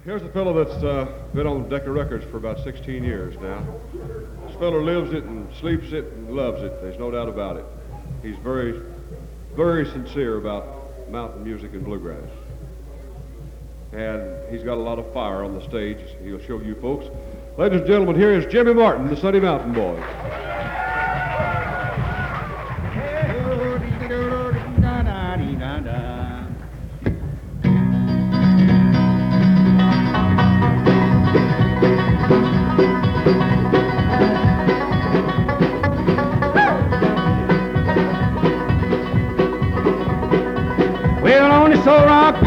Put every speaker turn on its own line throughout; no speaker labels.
Here's a fellow that's been on Decca Records for about 16 years now. This fellow lives it and sleeps it and loves it. There's no doubt about it. He's very, very sincere about mountain music and bluegrass. And he's got a lot of fire on the stage. He'll show you folks. Ladies and gentlemen, here is Jimmy Martin, the Sunny Mountain Boys.
Well, on this old rock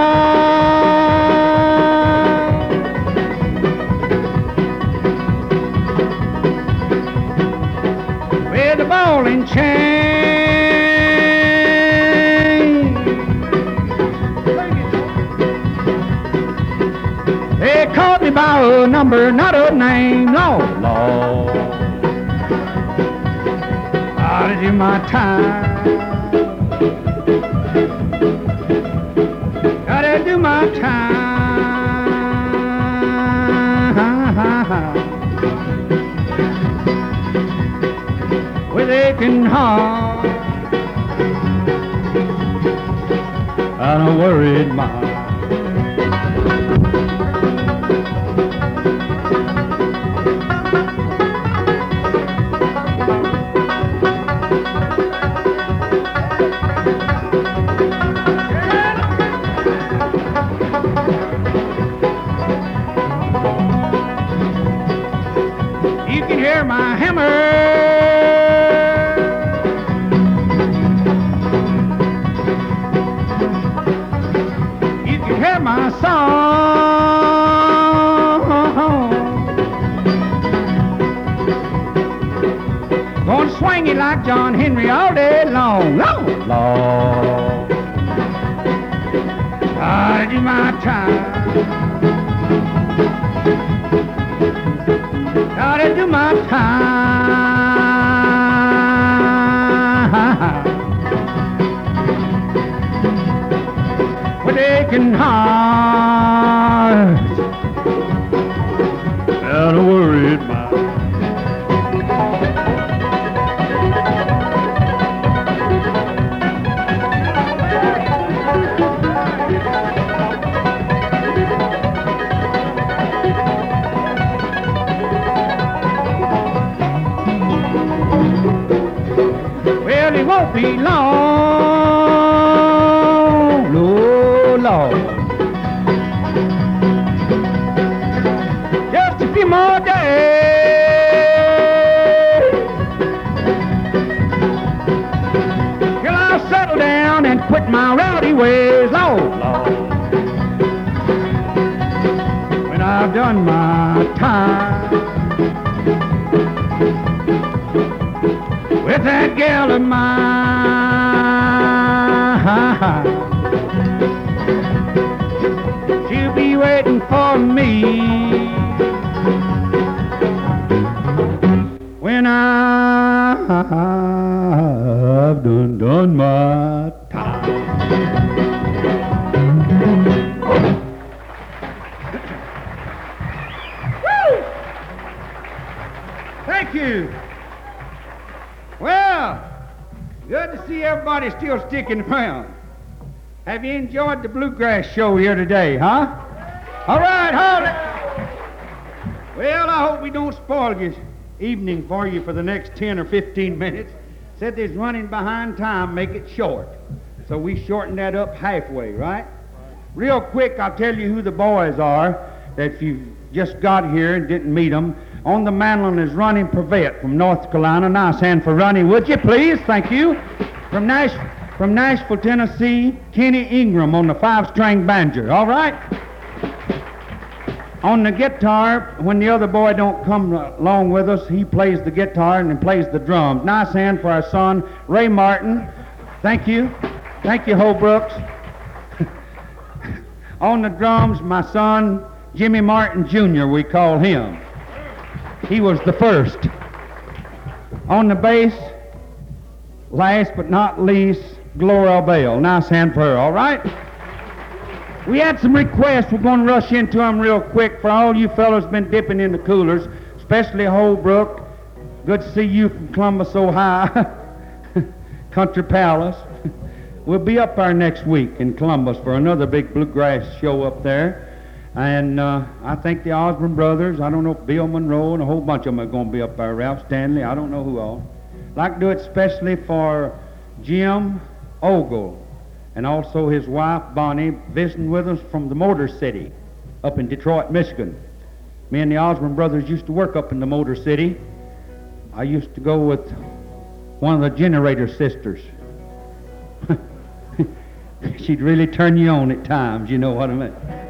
pile, with the ball and chain, they called me by a number, not a name. Lord, Lord, I'll do my time. Gotta do my time with aching heart and a worried mind. My hammer, you can hear my song, gonna swing it like John Henry all day long. Lord, Lord, I do my time. Gotta do my time with aching heart and a worried mind. It won't be long, oh Lord. Just a few more days till I'll settle down and quit my rowdy ways, Lord, Lord. When I've done my time with that gal of mine, she'll be waiting for me when I've done my time. Woo! Thank you. Well, good to see everybody still sticking around. Have you enjoyed the bluegrass show here today, huh? All right, hold it. Well, I hope we don't spoil your evening for you for the next 10 or 15 minutes. Said there's running behind time, make it short. So we shorten that up halfway, right? Real quick, I'll tell you who the boys are that if you just got here and didn't meet them. On the mandolin is Ronnie Purvett from North Carolina. Nice hand for Ronnie, would you please? Thank you. From Nashville, Tennessee, Kenny Ingram on the 5-string banjo. All right? On the guitar, when the other boy don't come along with us, he plays the guitar and then plays the drums. Nice hand for our son, Ray Martin. Thank you. Thank you, Holbrooks. On the drums, my son, Jimmy Martin Jr., we call him. He was the first. On the bass, last but not least, Gloria Bell. Nice hand for her, all right? We had some requests. We're going to rush into them real quick. For all you fellows been dipping in the coolers, especially Holbrook. Good to see you from Columbus, Ohio. Country Palace. We'll be up there next week in Columbus for another big bluegrass show up there. And I think the Osborne brothers, I don't know, Bill Monroe and a whole bunch of them are going to be up there. Ralph Stanley, I don't know who all. I'd like to do it especially for Jim Ogle and also his wife Bonnie visiting with us from the Motor City up in Detroit, Michigan. Me and the Osborne brothers used to work up in the Motor City. I used to go with one of the Generator sisters. She'd really turn you on at times, you know what I mean.